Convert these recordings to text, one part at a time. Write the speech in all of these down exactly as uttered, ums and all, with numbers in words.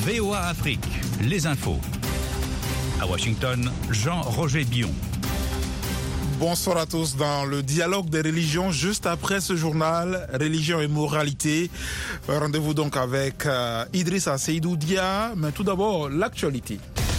V O A Afrique, les infos. À Washington, Jean-Roger Bion. Bonsoir à tous. Dans le dialogue des religions, juste après ce journal, religion et moralité. Rendez-vous donc avec euh, Idrissa Seydou Dia. Mais tout d'abord, l'actualité.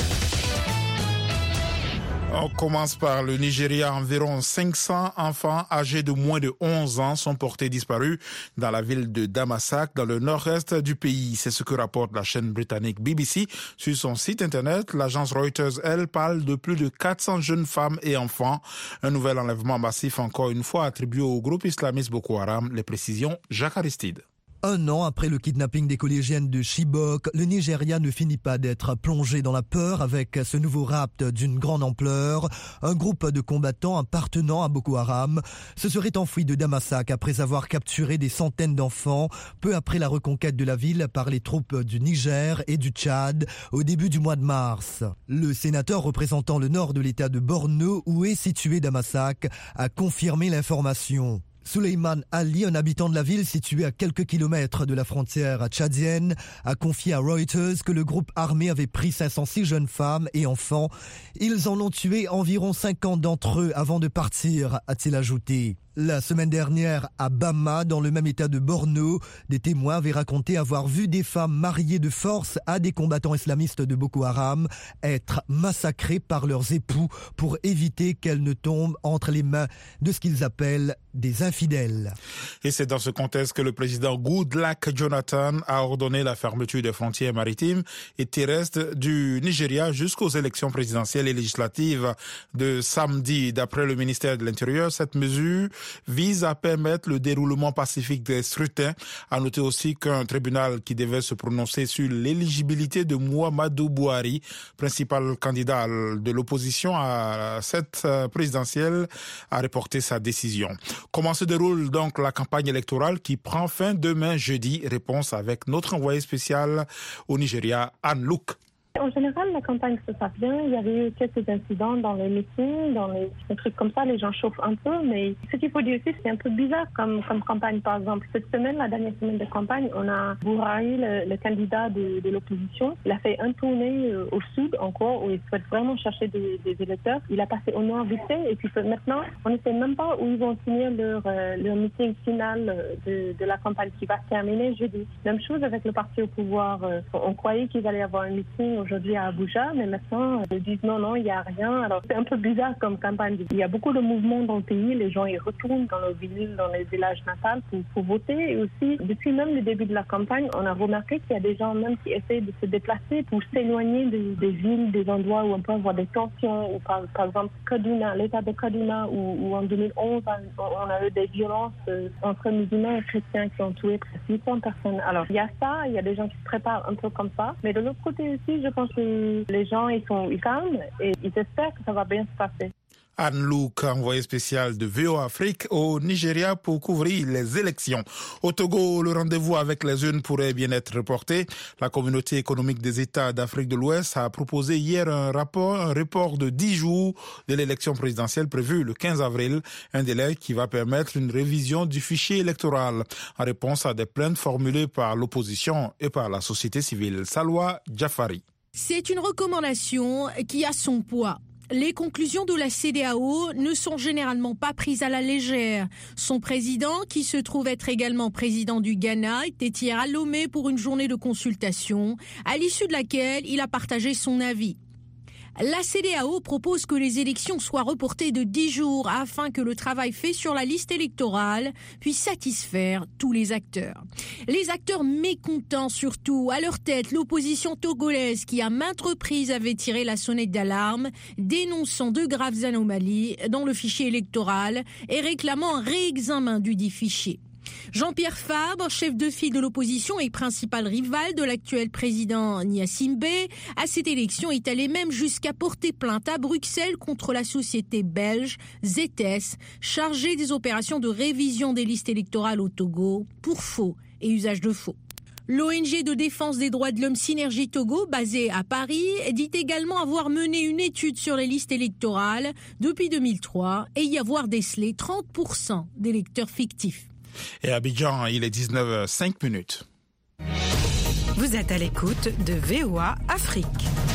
On commence par le Nigeria. Environ cinq cents enfants âgés de moins de onze ans sont portés disparus dans la ville de Damasak, dans le nord-est du pays. C'est ce que rapporte la chaîne britannique B B C. Sur son site internet, l'agence Reuters, elle, parle de plus de quatre cents jeunes femmes et enfants. Un nouvel enlèvement massif, encore une fois, attribué au groupe islamiste Boko Haram. Les précisions, Jacques Aristide. Un an après le kidnapping des collégiennes de Chibok, le Nigeria ne finit pas d'être plongé dans la peur avec ce nouveau rapt d'une grande ampleur. Un groupe de combattants appartenant à Boko Haram se serait enfui de Damasak après avoir capturé des centaines d'enfants peu après la reconquête de la ville par les troupes du Niger et du Tchad au début du mois de mars. Le sénateur représentant le nord de l'état de Borno, où est situé Damasak, a confirmé l'information. Suleiman Ali, un habitant de la ville située à quelques kilomètres de la frontière tchadienne, a confié à Reuters que le groupe armé avait pris cinq cent six jeunes femmes et enfants. Ils en ont tué environ cinquante d'entre eux avant de partir, a-t-il ajouté. La semaine dernière, à Bama, dans le même état de Borno, des témoins avaient raconté avoir vu des femmes mariées de force à des combattants islamistes de Boko Haram être massacrées par leurs époux pour éviter qu'elles ne tombent entre les mains de ce qu'ils appellent des infidèles. Et c'est dans ce contexte que le président Goodluck Jonathan a ordonné la fermeture des frontières maritimes et terrestres du Nigeria jusqu'aux élections présidentielles et législatives de samedi. D'après le ministère de l'Intérieur, cette mesure vise à permettre le déroulement pacifique des scrutins. À noter aussi qu'un tribunal qui devait se prononcer sur l'éligibilité de Muhammadu Buhari, principal candidat de l'opposition à cette présidentielle, a reporté sa décision. Comment se déroule donc la campagne électorale qui prend fin demain jeudi? Réponse avec notre envoyé spécial au Nigeria, Anne Luke. En général, la campagne se passe bien. Il y avait eu quelques incidents dans les meetings, dans les, les trucs comme ça. Les gens chauffent un peu, mais ce qu'il faut dire aussi, c'est un peu bizarre comme, comme campagne. Par exemple, cette semaine, la dernière semaine de campagne, on a Buhari, le, le candidat de, de l'opposition. Il a fait un tournée euh, au sud encore, où il souhaite vraiment chercher des, des électeurs. Il a passé au nord vite fait, et puis maintenant, on ne sait même pas où ils vont signer leur, euh, leur meeting final de, de la campagne qui va se terminer jeudi. Même chose avec le parti au pouvoir. Euh, on croyait qu'ils allaient avoir un meeting aujourd'hui à Abuja, mais maintenant ils disent non, non, il n'y a rien. Alors c'est un peu bizarre comme campagne. Il y a beaucoup de mouvements dans le pays, les gens ils retournent dans leurs villes, dans les villages natals pour, pour voter. Et aussi, depuis même le début de la campagne, on a remarqué qu'il y a des gens même qui essaient de se déplacer pour s'éloigner des, des villes, des endroits où on peut avoir des tensions, ou par, par exemple Kaduna, l'état de Kaduna, où, où en deux mille onze on a eu des violences euh, entre musulmans et chrétiens qui ont tué presque huit cents personnes. Alors il y a ça, il y a des gens qui se préparent un peu comme ça, mais de l'autre côté aussi, je pense que les gens ils sont ils calmes et ils espèrent que ça va bien se passer. Anne Luke, envoyée spéciale de V O A Afrique au Nigeria pour couvrir les élections. Au Togo, le rendez-vous avec les urnes pourrait bien être reporté. La communauté économique des États d'Afrique de l'Ouest a proposé hier un rapport, un report de dix jours de l'élection présidentielle prévue le quinze avril, un délai qui va permettre une révision du fichier électoral en réponse à des plaintes formulées par l'opposition et par la société civile. Salwa Jafari. C'est une recommandation qui a son poids. Les conclusions de la C E D E A O ne sont généralement pas prises à la légère. Son président, qui se trouve être également président du Ghana, était hier à Lomé pour une journée de consultation, à l'issue de laquelle il a partagé son avis. La C E D E A O propose que les élections soient reportées de dix jours afin que le travail fait sur la liste électorale puisse satisfaire tous les acteurs. Les acteurs mécontents surtout, à leur tête l'opposition togolaise qui à maintes reprises avait tiré la sonnette d'alarme, dénonçant de graves anomalies dans le fichier électoral et réclamant un réexamen du dit fichier. Jean-Pierre Fabre, chef de file de l'opposition et principal rival de l'actuel président Gnassingbé, à cette élection est allé même jusqu'à porter plainte à Bruxelles contre la société belge Z T S, chargée des opérations de révision des listes électorales au Togo pour faux et usage de faux. L'O N G de défense des droits de l'homme Synergie Togo, basée à Paris, dit également avoir mené une étude sur les listes électorales depuis deux mille trois et y avoir décelé trente pour cent d'électeurs fictifs. Et à Abidjan, il est dix-neuf heures cinq minutes. Vous êtes à l'écoute de V O A Afrique.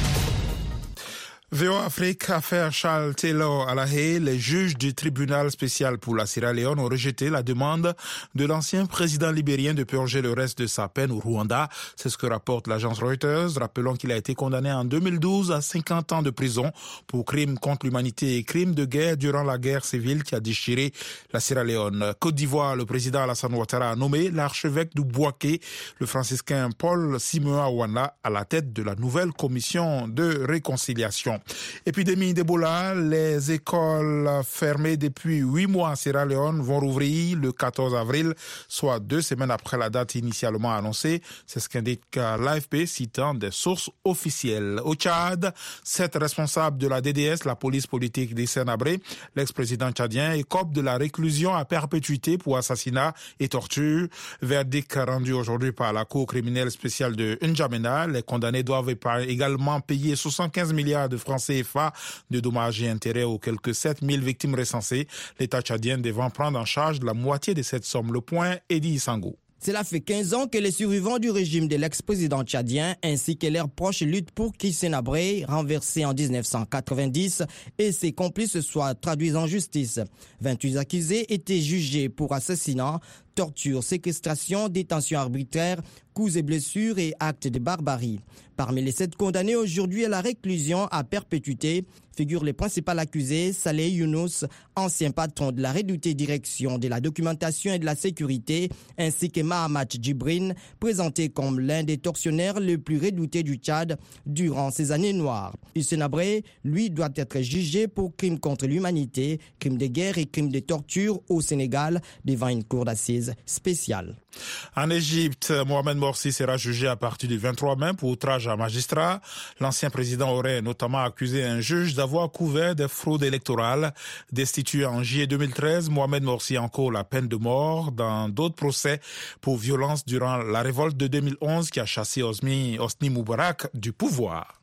V O A Afrique, affaire Charles Taylor à La Haye, les juges du tribunal spécial pour la Sierra Leone ont rejeté la demande de l'ancien président libérien de purger le reste de sa peine au Rwanda. C'est ce que rapporte l'agence Reuters, rappelant qu'il a été condamné en deux mille douze à cinquante ans de prison pour crimes contre l'humanité et crimes de guerre durant la guerre civile qui a déchiré la Sierra Leone. Côte d'Ivoire, le président Alassane Ouattara a nommé l'archevêque du Bouaké, le franciscain Paul Simeon Awana, à la tête de la nouvelle commission de réconciliation. Épidémie d'Ebola, les écoles fermées depuis huit mois en Sierra Leone vont rouvrir le quatorze avril, soit deux semaines après la date initialement annoncée. C'est ce qu'indique l'A F P citant des sources officielles. Au Tchad, sept responsables de la D D S, la police politique d'Hissène Habré, l'ex-président tchadien, écope de la réclusion à perpétuité pour assassinat et torture. Verdict rendu aujourd'hui par la Cour criminelle spéciale de N'Djamena. Les condamnés doivent également payer soixante-quinze milliards de francs C F A de dommages et intérêts aux quelques sept mille victimes recensées, l'État tchadien devant prendre en charge la moitié de cette somme. Le point, Eddie Isango. Cela fait quinze ans que les survivants du régime de l'ex-président tchadien ainsi que leurs proches luttent pour qu'Hissène Habré, renversé en dix-neuf cent quatre-vingt-dix, et ses complices soient traduits en justice. vingt-huit accusés étaient jugés pour assassinat, torture, séquestration, détention arbitraire, coups et blessures et actes de barbarie. Parmi les sept condamnés aujourd'hui à la réclusion à perpétuité figurent les principaux accusés, Saleh Younous, ancien patron de la redoutée direction de la documentation et de la sécurité, ainsi que Mahamat Djibrine, présenté comme l'un des tortionnaires les plus redoutés du Tchad durant ces années noires. Hissène Habré, lui, doit être jugé pour crimes contre l'humanité, crimes de guerre et crimes de torture au Sénégal devant une cour d'assises spéciale. En Égypte, Mohamed Morsi sera jugé à partir du vingt-trois mai pour outrage à magistrat. L'ancien président aurait notamment accusé un juge d'avoir couvert des fraudes électorales. Destitué en juillet deux mille treize, Mohamed Morsi encourt la peine de mort dans d'autres procès pour violence durant la révolte de deux mille onze qui a chassé Hosni, Hosni Moubarak du pouvoir.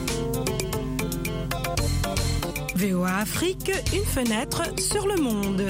V O A Afrique, une fenêtre sur le monde.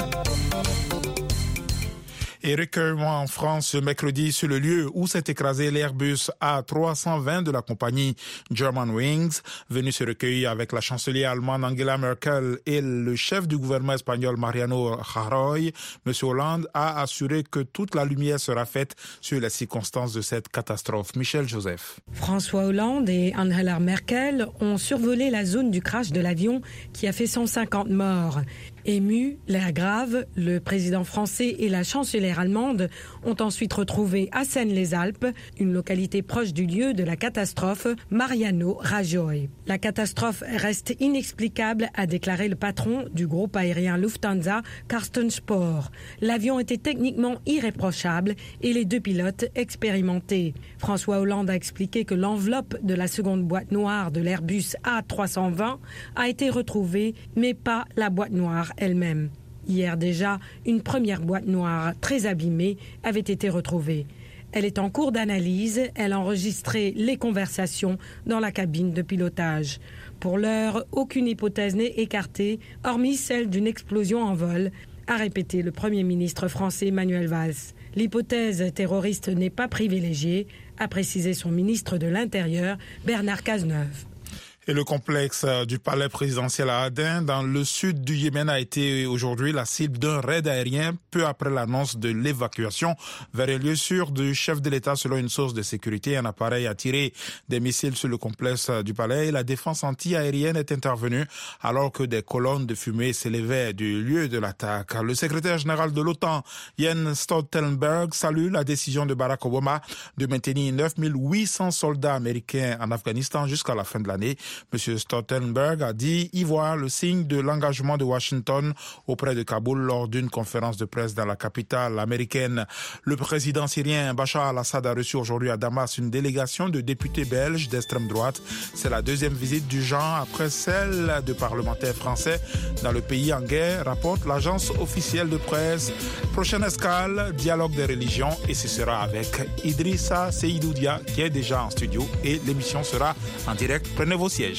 Et recueillement en France ce mercredi sur le lieu où s'est écrasé l'Airbus A trois cent vingt de la compagnie Germanwings, venu se recueillir avec la chancelière allemande Angela Merkel et le chef du gouvernement espagnol Mariano Rajoy. M. Hollande a assuré que toute la lumière sera faite sur les circonstances de cette catastrophe. Michel Joseph. François Hollande et Angela Merkel ont survolé la zone du crash de l'avion qui a fait cent cinquante morts. Ému, l'air grave, le président français et la chancelière allemande ont ensuite retrouvé à Seine-les-Alpes, une localité proche du lieu de la catastrophe, Mariano Rajoy. La catastrophe reste inexplicable, a déclaré le patron du groupe aérien Lufthansa, Carsten Spohr. L'avion était techniquement irréprochable et les deux pilotes expérimentés. François Hollande a expliqué que l'enveloppe de la seconde boîte noire de l'Airbus A trois cent vingt a été retrouvée, mais pas la boîte noire elle-même. Hier déjà, une première boîte noire très abîmée avait été retrouvée. Elle est en cours d'analyse, elle a enregistré les conversations dans la cabine de pilotage. Pour l'heure, aucune hypothèse n'est écartée, hormis celle d'une explosion en vol, a répété le Premier ministre français Manuel Valls. L'hypothèse terroriste n'est pas privilégiée, a précisé son ministre de l'Intérieur, Bernard Cazeneuve. Et le complexe du palais présidentiel à Aden, dans le sud du Yémen, a été aujourd'hui la cible d'un raid aérien peu après l'annonce de l'évacuation vers un lieu sûr du chef de l'État selon une source de sécurité. Un appareil a tiré des missiles sur le complexe du palais et la défense anti-aérienne est intervenue alors que des colonnes de fumée s'élevaient du lieu de l'attaque. Le secrétaire général de l'OTAN, Jens Stoltenberg, salue la décision de Barack Obama de maintenir neuf mille huit cents soldats américains en Afghanistan jusqu'à la fin de l'année. M. Stoltenberg a dit y voir le signe de l'engagement de Washington auprès de Kaboul lors d'une conférence de presse dans la capitale américaine. Le président syrien Bachar al-Assad a reçu aujourd'hui à Damas une délégation de députés belges d'extrême droite. C'est la deuxième visite du genre après celle de parlementaires français dans le pays en guerre, rapporte l'agence officielle de presse. Prochaine escale, dialogue des religions, et ce sera avec Idrissa Seydoudia qui est déjà en studio et l'émission sera en direct. Prenez vos sièges.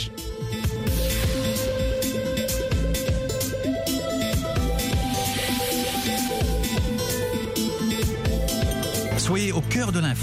Soyez au cœur de l'info.